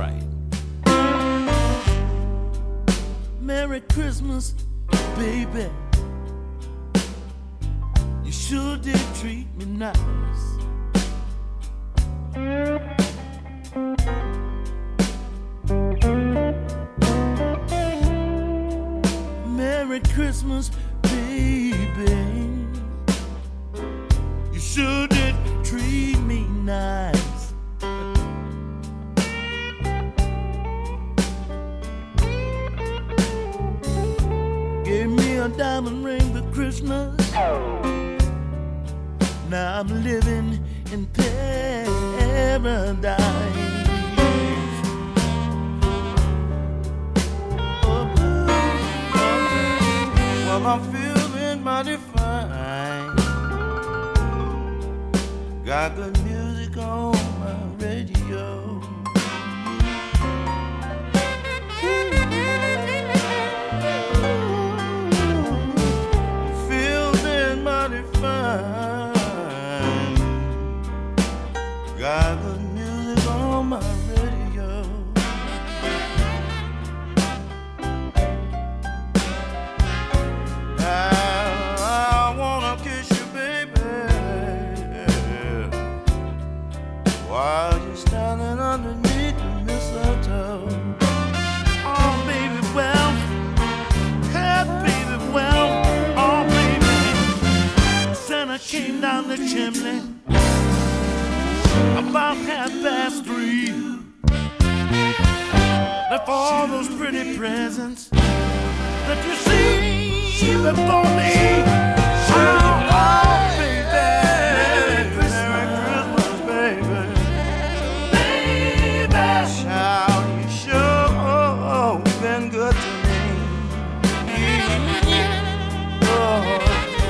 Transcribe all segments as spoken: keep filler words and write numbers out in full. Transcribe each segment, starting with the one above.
right. Merry Christmas, baby. You sure did treat me nice. Merry Christmas, baby. You sure did treat me nice. Gave me a diamond ring for Christmas. Now I'm living in paradise. Oh, oh, well, I'm feeling mighty fine. Got good music on my radio. Feeling mighty fine. Got good music on my radio. I, I wanna kiss you, baby, while you're standing underneath the mistletoe. Oh, baby, well, hey, baby, well, oh, baby, Santa came down the chimney about half past three. Left all those pretty presents that you see before me. Oh, oh, baby, Merry Christmas, baby. Baby, child, you sure been good to me. Oh,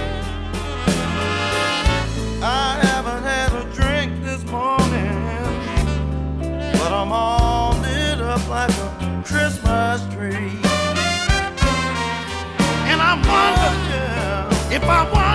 I haven't had a drink this morning, but I'm all lit up like a Christmas tree. And I wonder, yeah, if I want